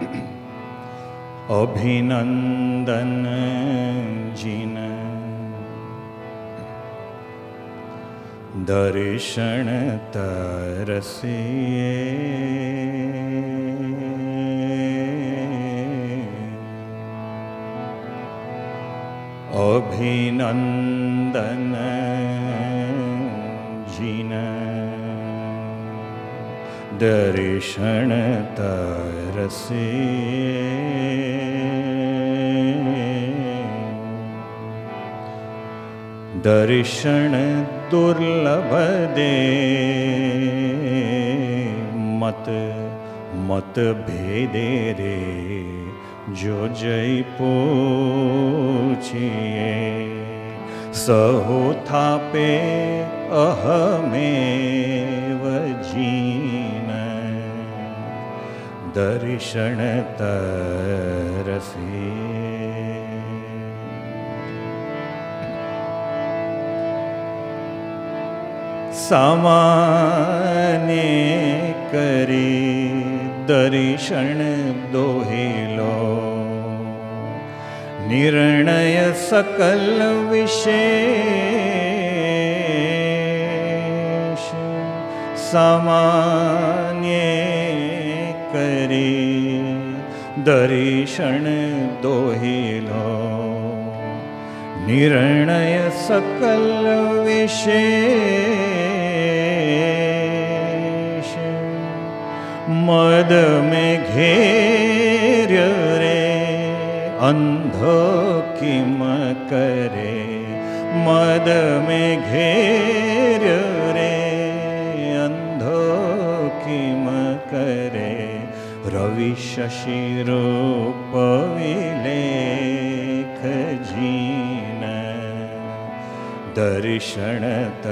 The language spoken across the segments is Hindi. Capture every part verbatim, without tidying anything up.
अभिनंदन जिन दर्शन तरसिए अभिनंदन जिन दर्शन तरसिए दर्शन दुर्लभ दे मत मत भेदे रे जो जय पूछिए सहो थापे अहमेव जीन दर्शन तरसिए सामान्य करी दर्शन दोहिलो निर्णय सकल विशेष सामान्य करी दर्शन दोहिलो निर्णय सकल विशेष मद में घेर रे अंध किम करे मद में घेर रे अंध किम करे रवि शशि रूप विलेख जीन दर्शन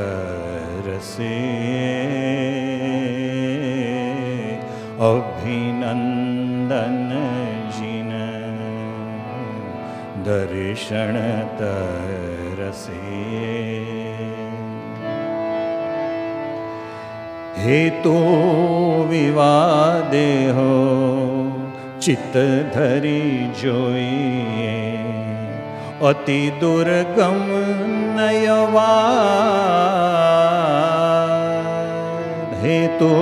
तरसिए अभिनंदन जिन दर्शन तरसिए हेतु विवादे हो चित्त धरी जोइए अति दुर्गम नयवाद हेतु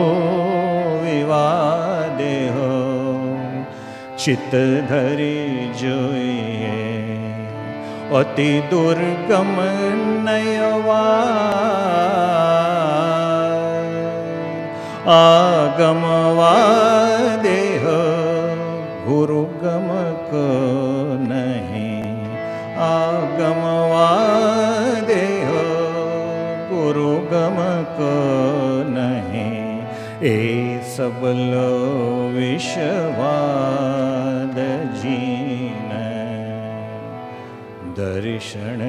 विवादे हो चित्त धरी जोइए अति दुर्गम नयवाद आगमवादे हो गुरुगम को नहीं आगमवादे हो गुरुगम को नहीं ए सबलो विषवाद जीन दर्शन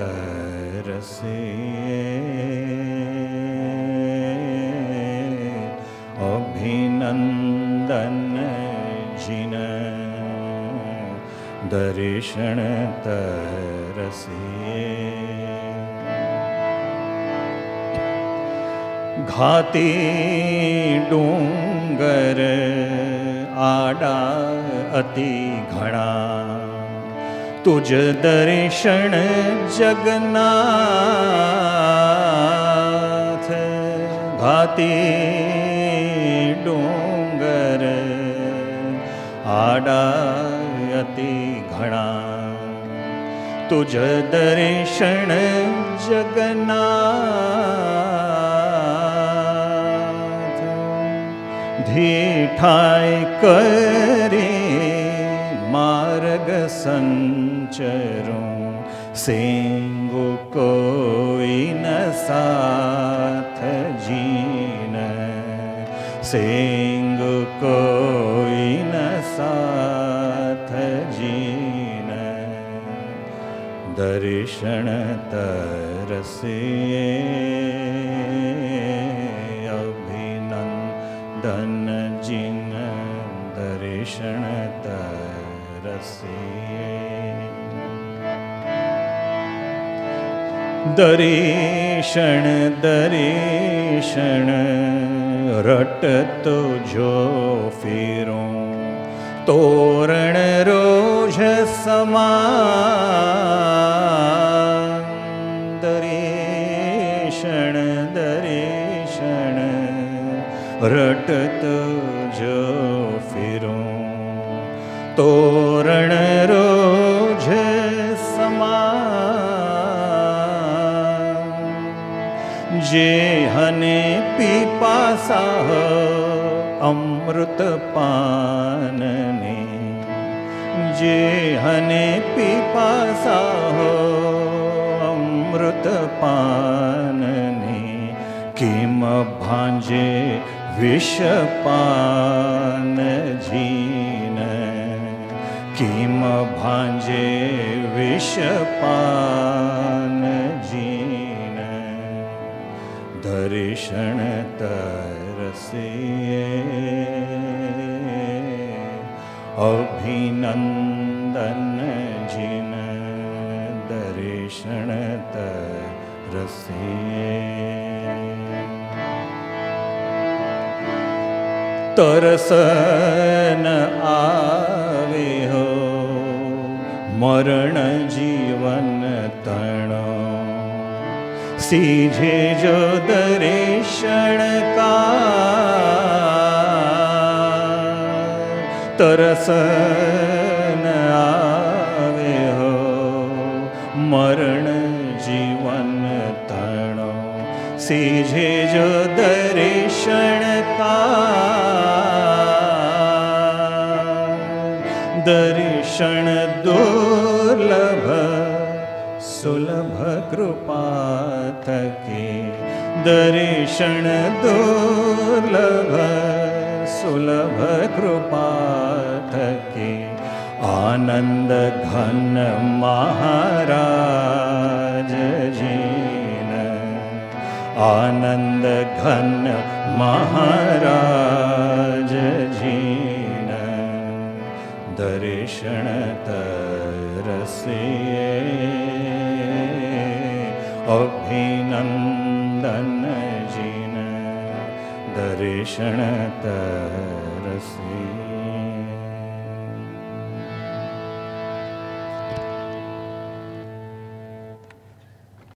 तरसिए अभिनंदन जिन दर्शन तरसिए घाती डूंगर आडा अति घना तुझ दर्शन जगन्नाथ घाती डूंगर आडा अति घना तुझ दर्शन जगन्नाथ धीठाय करे मार्ग संचरूं सेंगु कोई न साथ जीन सेंगु कोई न साथ जीन दर्शन तरसिए अभिनंदन जिन दर्शन तरसिए दर्शन दर्शन रट तो जो फिरूं तोरण रोज समान दर्शन दर्शन रटत जो फिरूं तोरण रोज समान जे हने पिपासा अमृत पानने जे हने पिपासा अमृत पानने किम भांजे विष पान जीन किम भांजे विष पान जीन दर्शन तरसिए अभिनंदन जिन दर्शन तरसिए तरसन आवे हो मरण जीवन तणो सीझे जो दर्शन का तरसन आवे हो मरण जीवन तणो सीझे जो दर्शन का दर्शन दुर्लभ सुलभ कृपा थके दर्शन दुर्लभ सुलभ कृपा थके आनंद घन महाराज जीन आनंद घन महाराज जीन दर्शन तरसिए अभिनंदन जिन दर्शन तरसिए।